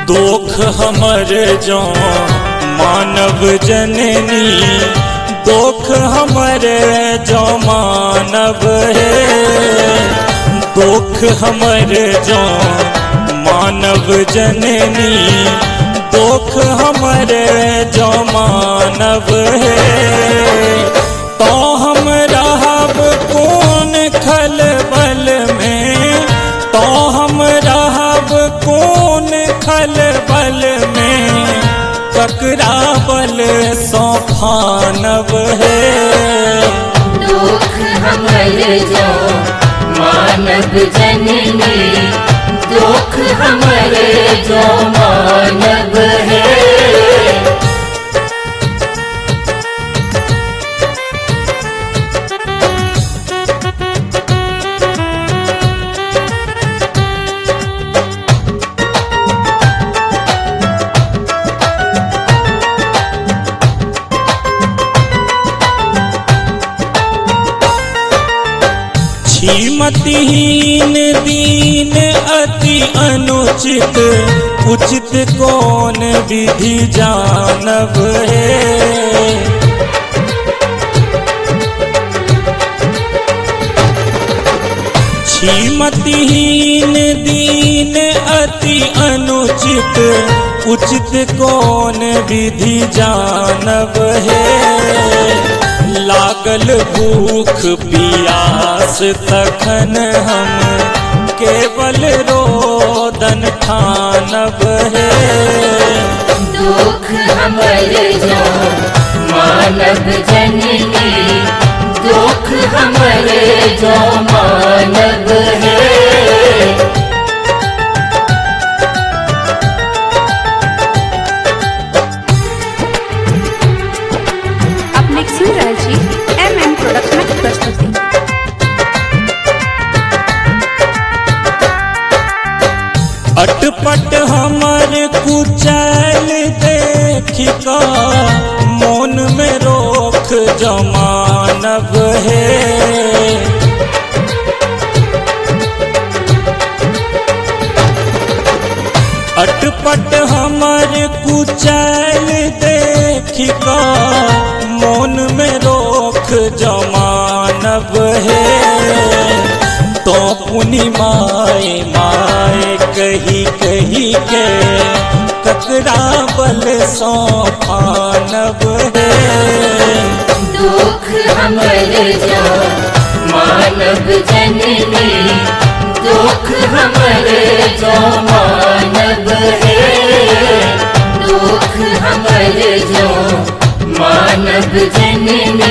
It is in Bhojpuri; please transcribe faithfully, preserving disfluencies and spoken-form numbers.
दुख हमर जो मानव जननी, दुख हमर जो मानव है। दुख हमर जो मानव जननी, दुख हमर जो मानव है। तो हम रहब कौन खलबल में, तो हम रहब कौन खलबल में, ककरा बल सौंफानब है। दुख हमर जो मानव जननी, दुख हमर जो मानव है। मतिहीन दीन अति अनुचित, उचित कौन विधि जानब है। मतिहीन दीन अति अनुचित, उचित कौन विधि जानब है। लागल भूख पियास तखन हम केवल रोदन ठानब है। दुख हमर जो मानव जननी, दुख हमर जो मानव है। अटपट हमर कुचैल देखी का, मन में रोक जमानब है। अटपट हमर कुचैल देखी का, मन में रोक जमानब है। तो पुनि माए माए कही कही के, ककरा बल सौंफानब है। दुख हमर जो मानव जननी, दुख हमर जो मानव है। दुख हमर जो मानव जननी,